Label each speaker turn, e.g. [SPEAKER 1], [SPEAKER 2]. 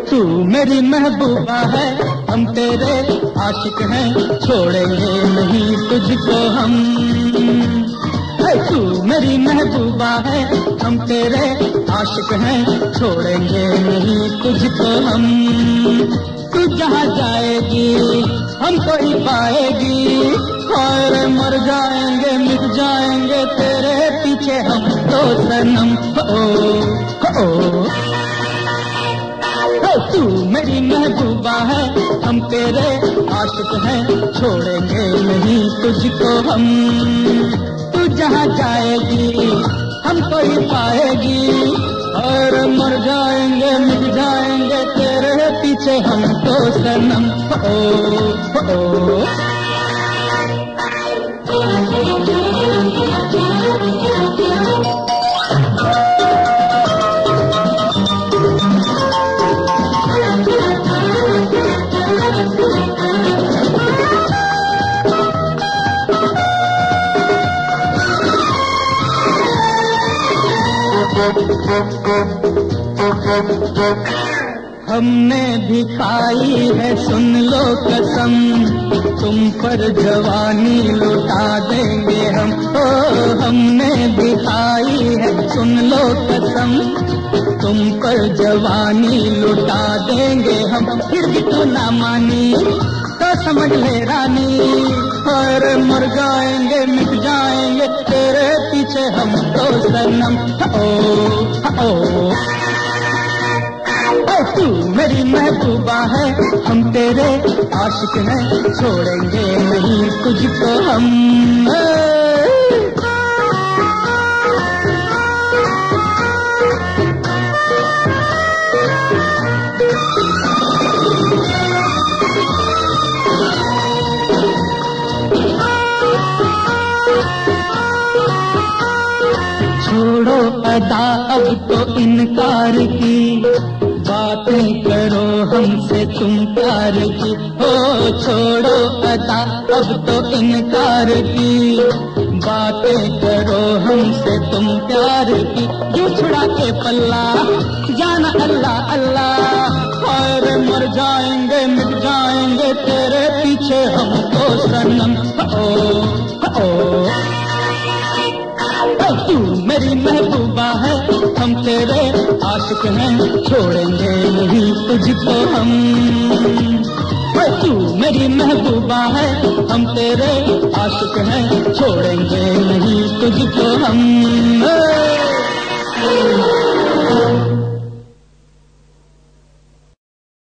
[SPEAKER 1] तू मेरी महबूबा है, हम तेरे आशिक हैं, छोड़ेंगे नहीं तुझको हम। तू मेरी महबूबा है, हम तेरे आशिक हैं, छोड़ेंगे नहीं तुझको हम। तू जहाँ जाएगी हमको ही पाएगी, और मर जाएंगे मिट जाएंगे तेरे पीछे हम तो सनम। ओ तू मेरी महबूबा है, हम तेरे आशिक हैं, छोड़ेंगे नहीं तुझको हम। तू जहाँ जाएगी हमको ही पाएगी, और मर जाएंगे मिट जाएंगे तेरे पीछे हम तो सनम। हमने भी खाई है सुन लो कसम, तुम पर जवानी लुटा देंगे हम। ओ हमने भी खाई है सुन लो कसम, तुम पर जवानी लुटा देंगे हम। फिर भी तू ना मानी तो समझ ले रानी, और मर जाएंगे मिट जाएंगे तेरे पीछे हम तो सनम। तू मेरी महबूबा है, हम तेरे आशिक हैं, छोड़ेंगे नहीं तुझको हम। छोड़ो अदा अब तो इनकार की, बातें करो हमसे तुम प्यार की। हो छोड़ो अदा अब तो इनकार की, बातें करो हमसे तुम प्यार की। क्यों छुड़ा के पल्ला जाना अल्लाह अल्लाह, और मर जाएंगे मिट जाएंगे तेरे पीछे हम तो सनम। तू मेरी महबूबा है, हम तेरे आशिक हैं, छोड़ेंगे नहीं तुझको हम। तू मेरी महबूबा है, हम तेरे आशिक हैं, छोड़ेंगे नहीं तुझको हम।